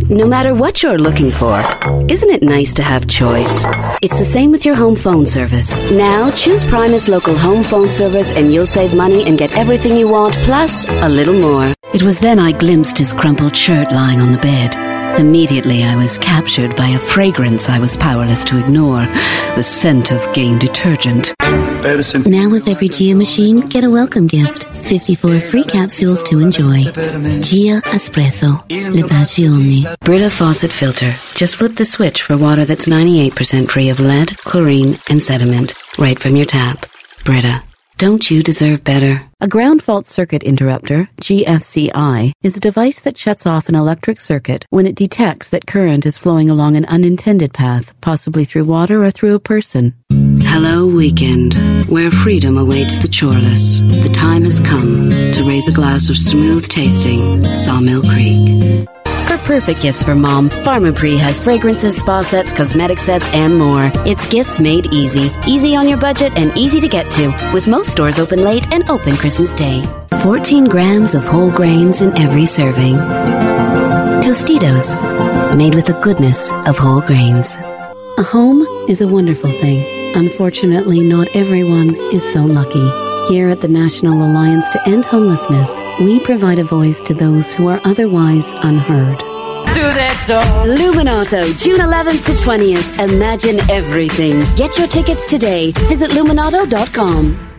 No matter what you're looking for, isn't it nice to have choice? It's the same with your home phone service. Now, choose Primus Local Home Phone Service and you'll save money and get everything you want, plus a little more. It was then I glimpsed his crumpled shirt lying on the bed. Immediately I was captured by a fragrance I was powerless to ignore, the scent of Gain detergent. Now with every Gia machine, get a welcome gift. 54 free capsules to enjoy. Gia Espresso. Le Passioni. Brita faucet filter. Just flip the switch for water that's 98% free of lead, chlorine, and sediment. Right from your tap. Brita. Don't you deserve better? A ground fault circuit interrupter, GFCI, is a device that shuts off an electric circuit when it detects that current is flowing along an unintended path, possibly through water or through a person. Hello, weekend, where freedom awaits the choreless. The time has come to raise a glass of smooth-tasting Sawmill Creek. For perfect gifts for Mom, Pharmaprix has fragrances, spa sets, cosmetic sets, and more. It's gifts made easy. Easy on your budget and easy to get to, with most stores open late and open Christmas Day. 14 grams of whole grains in every serving. Tostitos, made with the goodness of whole grains. A home is a wonderful thing. Unfortunately, not everyone is so lucky. Here at the National Alliance to End Homelessness, we provide a voice to those who are otherwise unheard. Luminato, June 11th to 20th. Imagine everything. Get your tickets today. Visit luminato.com.